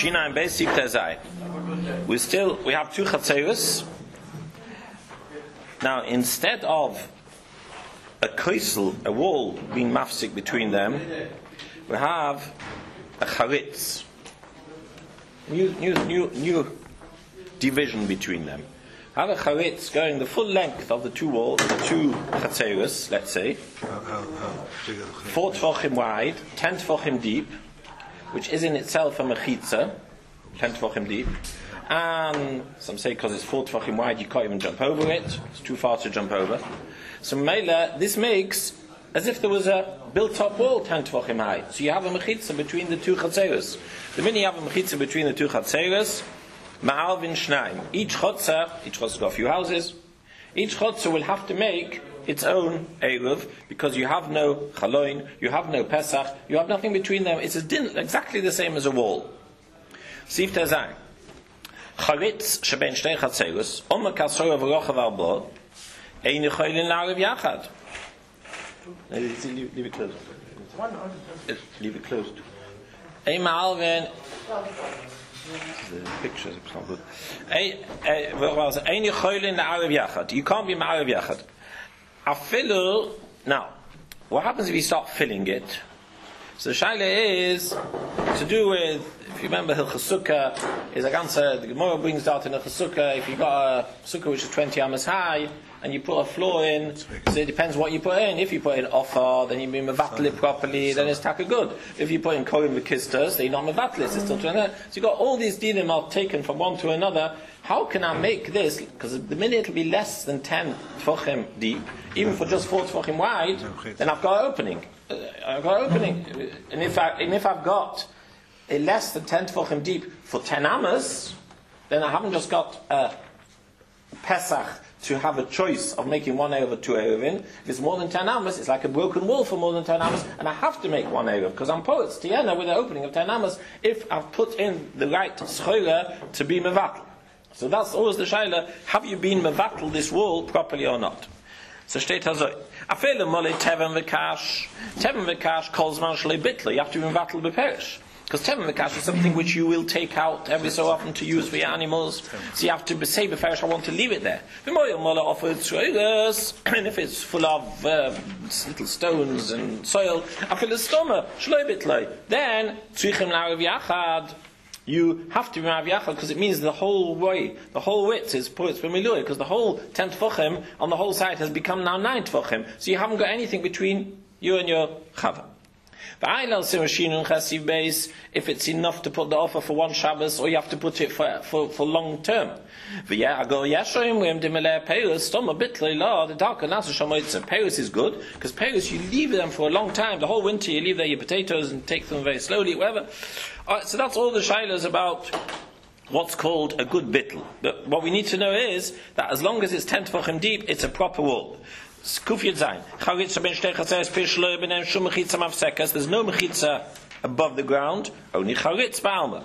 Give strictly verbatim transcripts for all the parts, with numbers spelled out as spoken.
Shina and Beis Sif Tezai. We still we have two chatzeros. Now, instead of a kaisel, a wall being mafsik between them, we have a charitz, new, new, new, new division between them. Have a charitz going the full length of the two walls, the two chatzeros, let's say, four tefachim wide, ten tefachim deep, which is in itself a mechitza, ten tefachim deep, and some say because it's four tefachim wide, you can't even jump over it; it's too far to jump over. So Mela, this makes as if there was a built-up wall ten tefachim high. So you have a mechitza between the two chatzeros. The minute you have a mechitza between the two chatzeros, Ma'alvin Shnaim. Each chotzer, each chotzer got a few houses. Each chotzer will have to make its own eruv because you have no chaloin, you have no pesach, you have nothing between them. It's a din, exactly the same as a wall. Sif Tezai. Charitz sheben shtei chatzerus, omer kasroy v'rochav arbo, ein yichoylin la'arev yachad. Leave it closed. Leave it closed. Ein ma'alvin. The pictures are not good. You can't be ma'arev yachad. Afilu. Now, what happens if you start filling it? So the shaila is to do with, if you remember Hilchos Sukkah, is a ganze, the Gemara brings out in Hilchos Sukkah, if you got a sukkah which is twenty amas high, and you put a floor in, so it depends what you put in. If you put in offer, then you be mevatel it properly, then it's taka good. If you put in kohen v'kistas, then you're not mevatel it, it's still twenty. So you got all these dinim are taken from one to another. How can I make this? Because the minute it'll be less than ten tefachim deep, even for just four tefachim wide, then I've got an opening. Uh, I've got an opening. And if, I, and if I've got a less than ten tefachim deep for ten amas, then I haven't just got a Pesach to have a choice of making one eruv or two eruvin. If it's more than ten amas, it's like a broken wall for more than ten amas, and I have to make one eruv because I'm poet's tiena with an opening of ten amas if I've put in the right schola to be mevatel. So that's always the shaila: have you been mevatel this wall properly or not? So steht hazoi. Afele mole teven v'kash, teven v'kash calls man shlei bitla. You have to be mevatel b'perish. Because teven v'kash is something which you will take out every so often to use for your animals. So you have to say b'ferish, I want to leave it there. And if it's full of uh, little stones and soil, then you have to be ma'arev yachad because it means the whole way, the whole width is poet's b'milui, because the whole ten tefachim on the whole side has become now nine tefachim. So you haven't got anything between you and your chava. If it's enough to put the offer for one Shabbos, or you have to put it for for, for long term. The Paris is good because Paris you leave them for a long time. The whole winter you leave there your potatoes and take them very slowly, whatever. Alright, so that's all the shaylas about what's called a good bittel. But what we need to know is that as long as it's ten tefachim deep, it's a proper wall. There's no mechitza above the ground, only charitz ba'alma.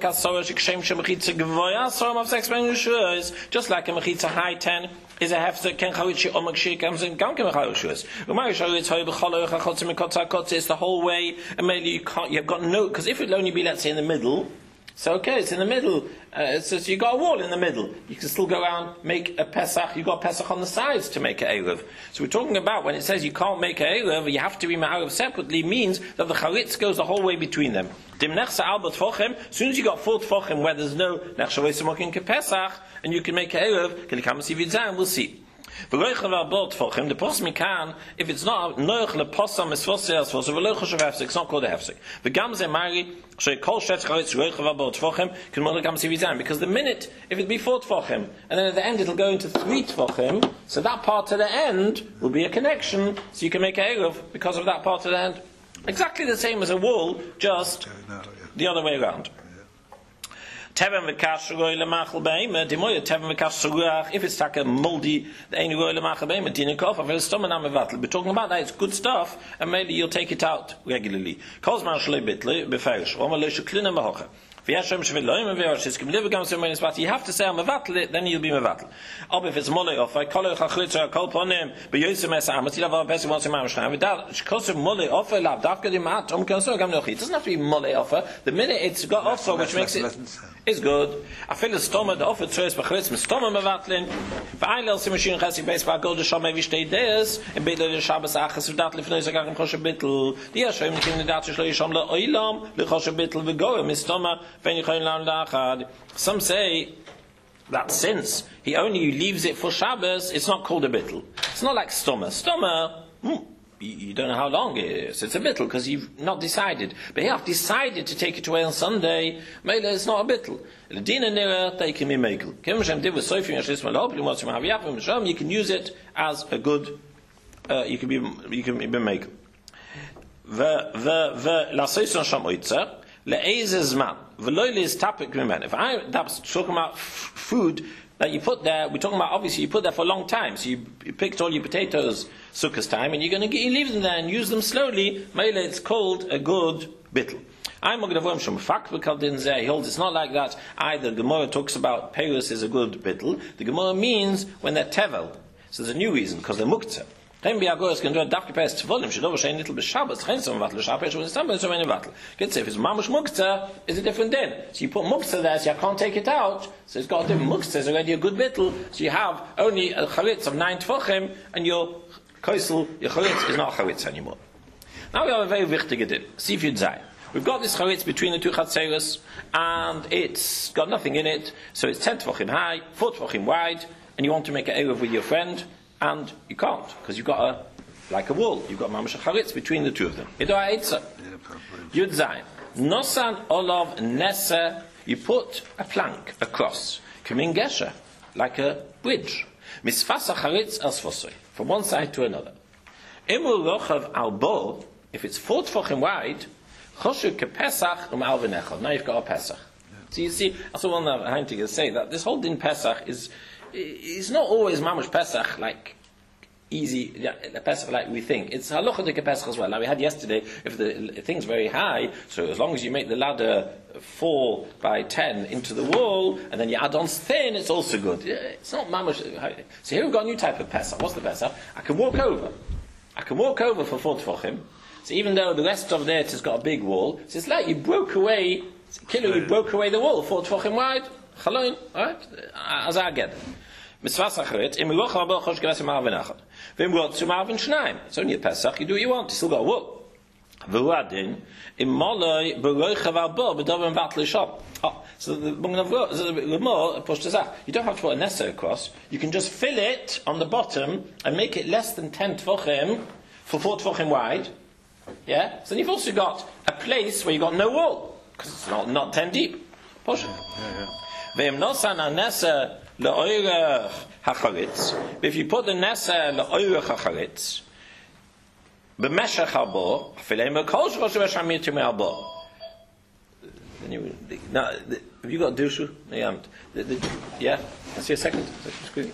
Just like a mechitza high ten is a hefzer, ken charitz omak shir comes in gam kem charitz. Umay charitz hoy b'chol chachotz mikotza kotz is the whole way, and maybe you can't. You've got no, because if it will only be, let's say, in the middle. So okay, it's in the middle. Uh, so, so you got a wall in the middle. You can still go around, make a Pesach. You got Pesach on the sides to make an eruv. So we're talking about when it says you can't make an eruv, you have to be ma'arev separately, means that the charitz goes the whole way between them. Dimnechsa albert tefachim. As soon as you got four tefachim where there's no nechshavei samokin kepesach, and you can make an eruv, we'll see. The posmi can, if it's not noich leposam esvosias for so velochoshav hefsek, it's not called a hefsek. The gamze mari shay kol shet charitz roich v'abot tefachim can more gam sivizan, because the minute if it be four tefachim and then at the end it'll go into three tefachim, so that part to the end will be a connection, so you can make a eruv because of that part to the end. Exactly the same as a wall, just the other way around. Teven v'kash roy lemachal be'ema. Dimoya teven v'kash suruach. If it's like a moldy, the ain't roy lemachal be'ema. Dinikof. I've stomach am mevatel. We're talking about that. It's good stuff, and maybe you'll take it out regularly. Kozman shlei bitle beferish. Oma leishu klina mehocha. You have to say I'm mevatel it, then you'll be mevatel. Or if it's molei offer, kol chachlitzer kol ponim b'yosem esamas. You have a person wants to mam shnaim. Without koser molei offer, lav dafka di mat. Um koser gam nochi. It doesn't have to be molei offer. The minute it's got offer, which makes it is good. I feel the stomach the offer choice b'chalitz stomach mevatlin. V'ayil sim machine chasi base by gold sham maybe stay days. In beidel the Shabbos achas v'datli fnei zagar im chosher bittel. The yashayim nikim nedat shlo yisham le oilam le chosher bittel v'goyim mistoma. Some say that since he only leaves it for Shabbos, it's not called a bittul. It's not like stoma. Stoma, hmm, you don't know how long it is. It's a bittul because you've not decided. But you have decided to take it away on Sunday. Maybe it's not a bittul. You can use it as a good. Uh, you can be you can be mekel. The the the la seison shamoitzer. If I that's talking about f- food that you put there, we're talking about obviously you put there for a long time. So you, you picked all your potatoes sukkah's time, and you're going to get, you leave them there and use them slowly. Mele, it's called a good bittul. I'm going to He holds it's not like that either. The Gemara talks about Perus is a good bittul. The Gemara means when they're tevel. So there's a new reason because they're muktzah. Then be agos can do a dafke pest volume should over little bit Shabbos rein some wattle Shabbos when some so many wattle get say if it's mamush muktzah is a different din, so you put muktzah there so you can't take it out, so it's got a different muktzah is already a good bittul, so you have only a chalitz of nine tefachim and your koisel your chalitz is not a chalitz anymore. Now we have a very wichtige din. See if you'd say we've got this chalitz between the two chatzeros and it's got nothing in it, so it's ten tefachim high, four tefachim wide, and you want to make an eruv with your friend. And you can't, because you've got a, like a wall, you've got mamash charitz between the two of them. Yud Zayin. Nosan olav nesa, you put a plank across. Kamin gesher, like a bridge. Misfasa charitz as fosoi, from one side to another. Imul rochav albo, if it's four tefachim wide, choshu kepesach um al v'nechal. Now you've got a pesach. So you see, that's what one of the Heintiges say, that this whole din pesach is, it's not always mamash pesach like easy yeah, pesach like we think. It's halachadik pesach as well. Now we had yesterday if the thing's very high, so as long as you make the ladder four by ten into the wall and then you add on thin, it's also good. It's not mamash. So here we've got a new type of pesach. What's the pesach? I can walk over. I can walk over for four tefachim. So even though the rest of it has got a big wall, so it's like you broke away. Kilo, you broke away the wall four tefachim wide. Chaloin, alright? As I get it. Mitzvah Sacharit, im Ruach Rabel Chosh Geras Mar V'Nachal. V'im Ruach Tzum Mar V'Shnaim. It's only a Pesach, you do what you want, you still got a wool. V'Uadin, im Moloi B'Roich Havarbo B'Dovim Vatli Shop. Oh, so the Gemara pushed us you don't have to put a nesa across, you can just fill it on the bottom and make it less than ten tefachim for four tefachim wide. Yeah? So then you've also got a place where you've got no wall, because it's not, not ten deep. Push it. Yeah, yeah. If you put the nesa le'oirech hacharitz, b'meshach habo, afilei mekol shlosh v'shamir timei habo. Now, have you got dushu? Yeah, the, the, yeah. I see a second. second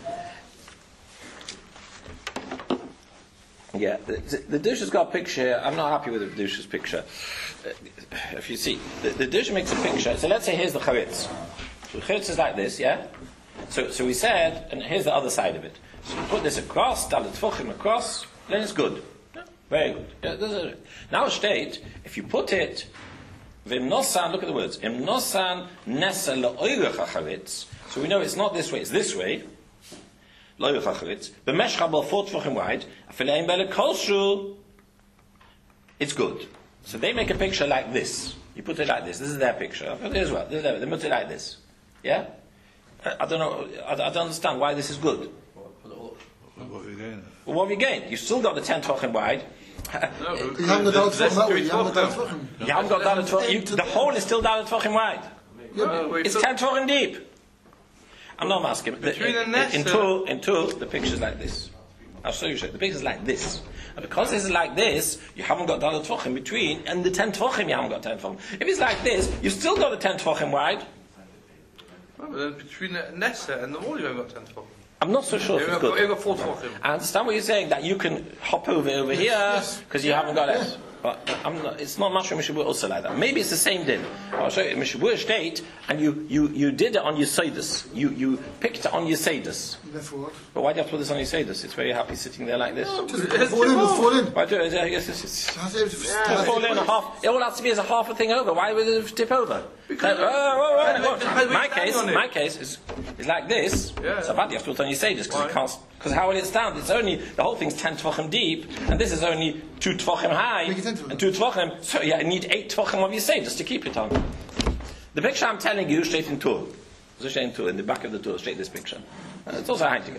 yeah, the, the, the dushu's got a picture. I'm not happy with the dushu's picture. Uh, if you see, the, the dushu makes a picture. So let's say here's the charitz. The charitz is like this, yeah? So so we said, and here's the other side of it. So you put this across, dalet tefachim across, then it's good. Yeah, very good. Yeah, this is it. Now state, if you put it, v'im nosan, look at the words, im nosan nesa le'oirech hacharitz, so we know it's not this way, it's this way, le'oirech hacharitz, b'mesh chabal four tefachim wide, afileim bele kolshu, it's good. So they make a picture like this. You put it like this. This is their picture. As well. This is their, they put it like this. Yeah? I, I don't know. I, I don't understand why this is good. What have you gained? Well, what have you gained? You've still got the ten tefachim wide. No, you haven't got that. You haven't got that tefachim. The whole is still down tefachim wide. Yeah, it's ten tefachim deep. I'm not asking. Between the, the nets. In two, in two, the picture's like this. I'll show you. The picture's like this. And because this is like this, you haven't got dalet tefachim between, and the ten tefachim you haven't got ten tefachim. If it's like this, you've still got a ten tefachim wide. Oh, but then between the nesa and the wall, you haven't got ten tefachim. I'm not so sure. You've got, got four tefachim. I understand what you're saying, that you can hop over over here because you haven't got it. But I'm not, it's not Mashma Mishabur also like that. Maybe it's the same din. I'll show you. Mishabur state, and you, you, you did it on your Seidus. You, you picked it on your Seidus. But why do you have to put this on your Seidus? It's very happy sitting there like this. No, just fall in, fall in. Why do it? Yes, yes, yes. Yeah, Fall in a half. It all has to be as a half a thing over. Why would it tip over? Because uh, oh, oh, oh, uh, my case, my case is, is like this. Yeah. So bad you have to put it on your Seidus because it can't. Because how will it stand? It's only, the whole thing's ten tvachim deep, and this is only two tvachim high, and two tvachim, so yeah, you need eight tvachim of your Seidus to keep it on. The picture I'm telling you, straight in Tur. So straight in Tur, in the back of the Tur, straight this picture. Uh, it's also hiding it.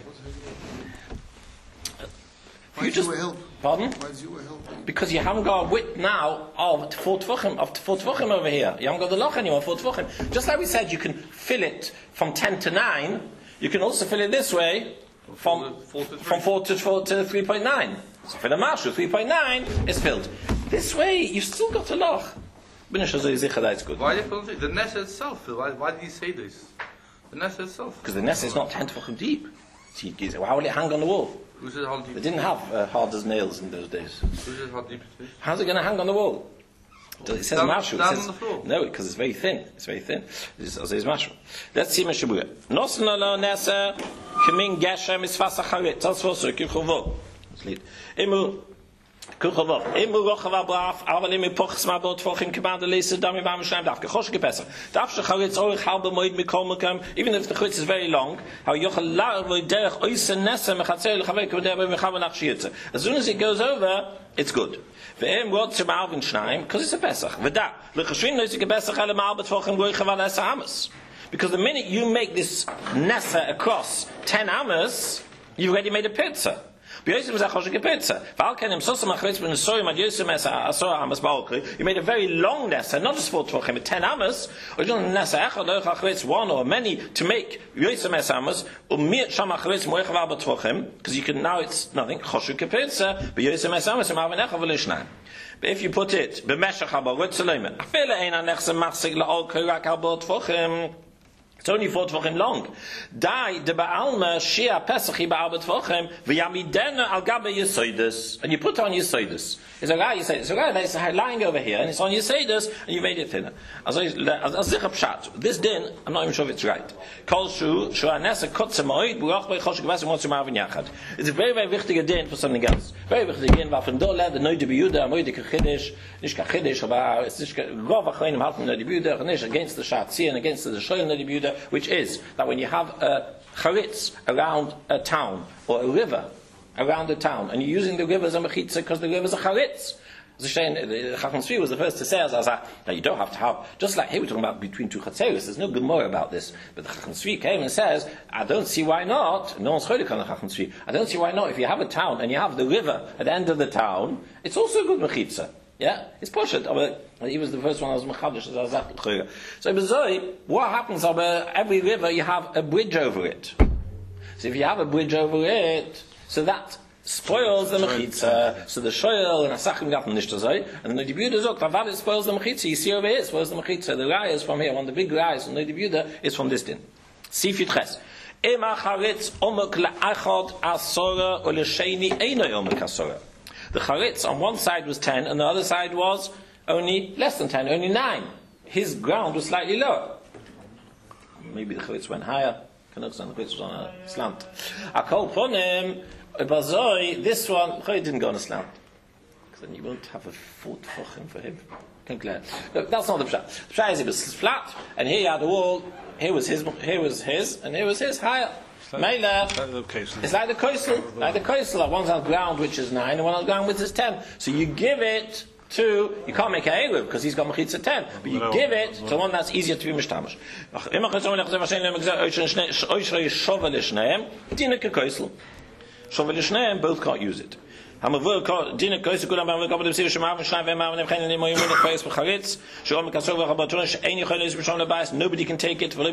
Why does you help? Pardon? Why does you help? Because you haven't got a width now of four tvachim, of four tvachim over here. You haven't got the loch anymore, four tvachim. Just like we said, you can fill it from ten to nine, you can also fill it this way, From four to, from four to four to three point nine. So for the marshu, three point nine is filled. This way, you've still got a loch. It's good. Why do you feel the nest itself? Why, why do you say this? The nest itself. Because the nest is not ten tefachim deep. How will it hang on the wall? Who says how deep? They didn't have uh, hard as nails in those days. Who says how deep it is? How's it going to hang on the wall? It says down, marshu. Down it says, on the floor. No, because it's very thin. It's very thin. It says marshu. Let's see Meshabuya. Nosna lo nesa kamin geshem is fasacharit. That's also kuchavot. Let's lead. Imu kuchavot. Imu rochav abraf. Aber imu pochs ma bot fochim kebad lesa dami bam shnam daf kechosh gepesach. Daf shacharit orich halbe moed mikol mekem. Even if the chutz is very long, how yochel lar vo derech oisen nesa mechatzel chavek v'derbe mechav nachshirtze. As soon as it goes over, it's good. Ve'em got to Malvin Shnaim because it's a Pesach. V'da l'chashvin noisik a Pesach ele mal betvochim goy chaval esa amas. Because the minute you make this nesa across ten amas, you've already made a pizza. You made a very long nesa, not just for tvachim, ten amas, or you don't nesa echad loch one or many to make yosem es amas, u'miat sham achritz moich aval b'tvachim, because you can now it's nothing choshu kepitza, but yosem es amas u'malvin echad v'lishnayim. But if you put it b'meshach haba ritzoleimen, afele ein anechse machsig la'ol korak haba tvachim. It's only four tvachim long. Dai de ba'alma shia pesachi ba'al b'tvachim v'yamidena al gabe yisoidus. And you put on yisoidus. It's a guy, you say, it's a guy that's lying over here, and it's on yisoidus, and you made it thinner. As zicha pshat. This din, I'm not even sure if it's right. Kol shu, shu anesa kotzemoid, bu'ach bei chosh gevasim motzu ma'avin yachad. It's a very, very wichtiger din for something else. Very wichtiger din, wa von do led, the noide biyuda, amoide kachiddish, nish kachiddish, aber it's nish rov achayim halten noide biyuda, nish against the shatzi, and against the shoyim noide biyuda, which is that when you have a charitz around a town or a river around a town, and you're using the river as a mechitza because the river is a charitz. The Chacham Tzvi was the first to say as that you don't have to have, just like here we're talking about between two chatzeros, there's no Gemara about this, but the Chacham Tzvi came and says, I don't see why not, no one's chodik on the Chacham Tzvi, I don't see why not, if you have a town and you have the river at the end of the town, it's also a good mechitza. Yeah, it's pushed. But he was the first one that was mechadish. So, what happens? Every river you have a bridge over it. So, if you have a bridge over it, so that spoils the mechitza. So the shoyel and asachim gaten nicht so, and the dibuda zok that it spoils the mechitza. You see over here, it spoils the mechitza. The raya is from here. One of the big rayas, and the dibuda is from this din. See if you tres. Ema charitz omek leachad asora or lesheni eino omek asora. The charitz on one side was ten, and the other side was only less than ten, only nine. His ground was slightly lower. Maybe the charitz went higher. The charitz was on a slant. Akol ponem, bazoi, this one, the charitz didn't go on a slant. Because then you won't have a full tefachim for him. Look, that's not the pshat. The pshat is it was flat, and here you had the wall. Here was his, here was his, and here was his higher. Meila, it's like the koisel, like the koisel. One has ground which is nine, and one has ground which is ten. So you give it to, you can't make a eruv because he's got mechitza ten, but you give it to one that's easier to be mishtamish. Both can't use it. You take it nobody can take it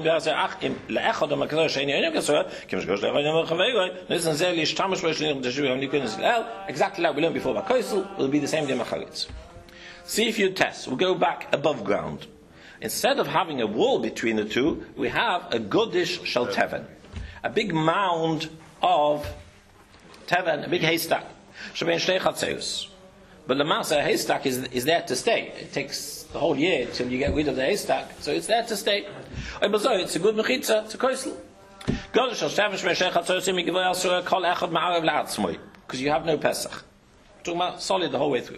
exactly like we learned before about koisel will be the same thing. See if you test. We'll go back above ground. Instead of having a wall between the two, we have a godish shel teven, a big mound of teven, a big haystack. So But the masa haystack is is there to stay. It takes the whole year till you get rid of the haystack, so it's there to stay. It's a good mechitza, it's a koisel. Because you have no Pesach. Talking about solid the whole way through.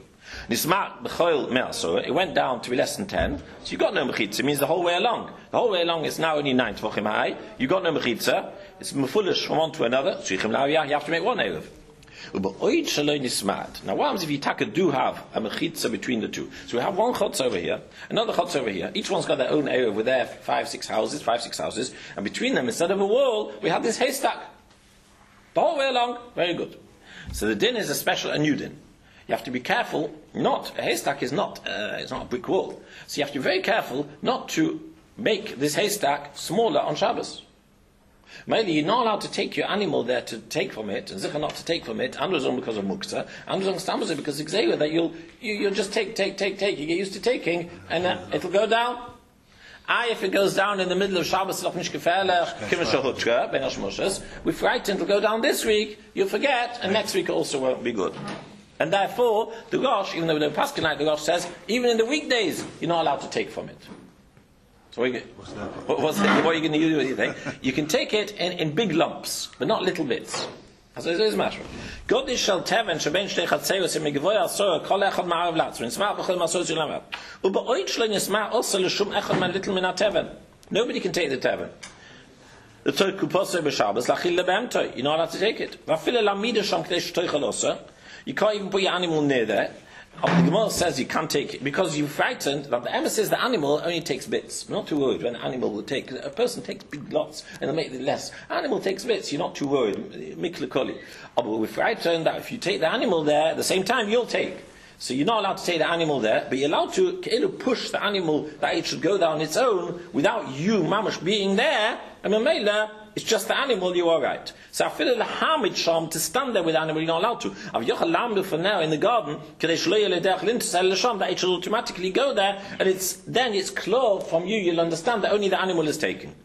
It went down to be less than ten, so you got no mechitza. It means the whole way along. The whole way along is now only nine tvachim high. You got no mechitza. It's foolish from one to another. So you have to make one erev. Now what happens if you taka do have a mechitza between the two? So we have one chutz over here, another chutz over here. Each one's got their own erev with their five, six houses, five, six houses, and between them, instead of a wall, we have this haystack. The whole way along, very good. So the din is a special, a new din. You have to be careful. Not a haystack is not uh, it's not a brick wall. So you have to be very careful not to make this haystack smaller on Shabbos. Maybe you're not allowed to take your animal there to take from it, and zikr not to take from it. Andersong because of muksa, andersong stamazah because it's xera that you'll you, you'll just take, take, take, take. You get used to taking, and uh, it'll go down. Ah, if it goes down in the middle of Shabbos, we're frightened it'll go down this week. You'll forget, and next week also won't be good. And therefore, the Rosh, even though we don't pass tonight, the Rosh says even in the weekdays you're not allowed to take from it. So what are you, what's that? What, what's that? What are you going to do with your thing? You can take it in, in big lumps, but not little bits. So it is matter. Godish shel teven sheben shtei chatzeros imigvoy asor kol echad ma'arav latzur nisma b'chol masor zilamer u'ba'oid shlo nisma also l'shum echad man little min teven. Nobody can take the teven. The toy kuposay b'Shabbos lachil lebemtoy. You're not allowed to take it. V'afile lamida sham k'dei shtoy chalosa. You can't even put your animal near there. The Gemara says you can't take it because you're frightened that the Emma says the animal only takes bits. You're not too worried when an animal will take. A person takes big lots and they'll make it less. Animal takes bits. You're not too worried. Mikla koli. But we're frightened that if you take the animal there, at the same time you'll take. So you're not allowed to take the animal there, but you're allowed to push the animal that it should go down its own without you, mamash, being there. And Mamela, it's just the animal, you are right. So I feel the hamid sham to stand there with the animal, you're not allowed to. I've yochal lamdu for now in the garden, that it should automatically go there, and it's then it's clear from you, you'll understand that only the animal is taken.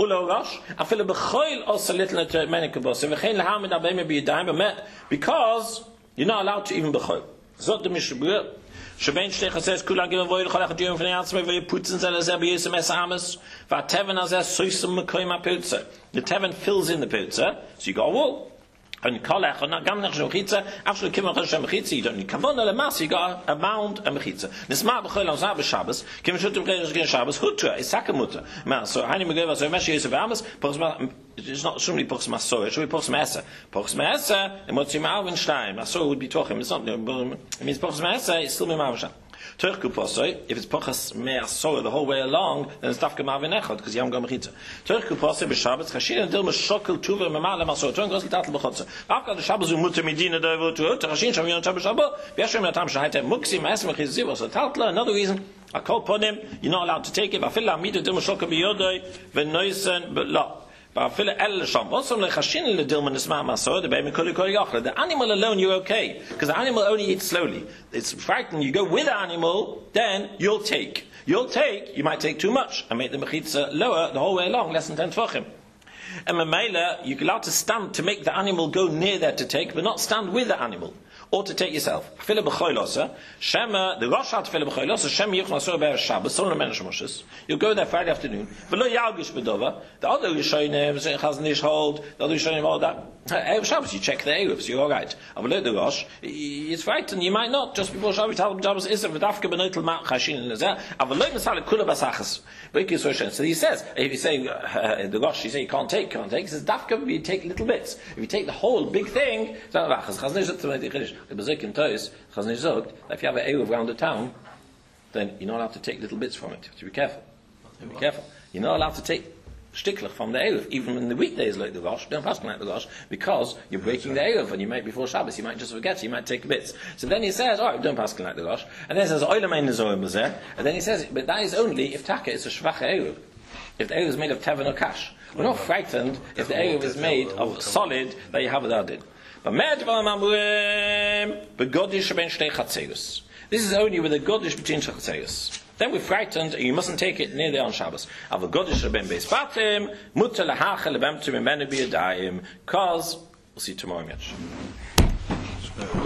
Because you're not allowed to even bechoil. Zot the Mishabur. Sheben Shtecha says, Kulan given void, Cholach Adiyum from the answer, where you put in Zelazar, Yusam Es Amas, Vateven Azar, Suisam Mekoima Pilza. The Teven fills in the Pilza, so you got a wall. And Kolach, and not Gamnach Shemchitza, actually Kimach Shemchitza, you don't need Kavona Lemas, you got a mound and Mechitza. Nisma Bechol on Zab Shabbos, Kim Shutim Kreis Gen Shabbos, Hutra, is Sakamuta. Man, so Hani Megeva, so Meshi Yusuf Amas, it's not surely Pochs Masor, it should be Pochs Mesa. Pochs Mesa, and what's Yim Alvenstein, Masor would be talking, it's not, it means Pochs Mesa, it's still Yim Alvenstein. If it's Pochas Me'asor the whole way along, then it's Dafka Ma'avin Echad, because you haven't got Mechitza. Turku Posei b'Shabbat, Chashin and Dilma Shokel Tuva Me'ma'ale Masor, Turn goes L'Tatel B'Chotza. After the Shabbos u Mutter Medina Dovo to Chashin Shem Yon Tav B'Shabbat, V'yashem Yatam Shahayte Muksi Ma'asem Mechizziv, or Tatla, another reason, I call upon him, you're not allowed to take it, V'afil Amida Dilma Shokel B'Yodoi, V'noisen B'La. The animal alone you're okay, because the animal only eats slowly. It's frightened. You go with the animal, then you'll take. You'll take. You might take too much and make the mechitza lower the whole way along, less than ten tefachim. And Mamela, you're allowed to stand to make the animal go near there to take, but not stand with the animal. Or to take yourself. Shema, the Rosh had Shema Yuchna Be'er Shabbos, you'll go there Friday afternoon. The other Rishonim, Chaznish hold, the other Rishonim hold that. Erev Shabbos, you check the Erev, so you're alright. The Rosh, it's frightened, you might not, just before Shabbos, Shabbos is a V'dafka B'noitel Ma'ach Hashin and Lezer, Avaloi Masala Kula Basachas. So he says, if you say, uh, the Rosh, you say you can't take, can't take, he says, Dafka, you take little bits. If you take the whole big thing, the Bezekim Tois, Chaznish Zog, that if you have an Erev around the town, then you're not allowed to take little bits from it. You have to be careful. You have to be careful. You're not allowed to take shtiklach from the Erev, even in the weekdays like the Rosh, don't pass like the Rosh, because you're breaking the Erev, and you might, before Shabbos, you might just forget, so you might take bits. So then he says, alright, don't pass like the Rosh, and then he says, Oilamein Nezorim Bezeh, and then he says, but that is only if Taka is a Shvach Erev. If the Erev is made of Teven or Kash. We're not frightened if the Erev is made of solid that you have without it. This is only with a godish between Chatzeros. Then we're frightened, and you mustn't take it near there on Shabbos. Because we'll see tomorrow, Mitch.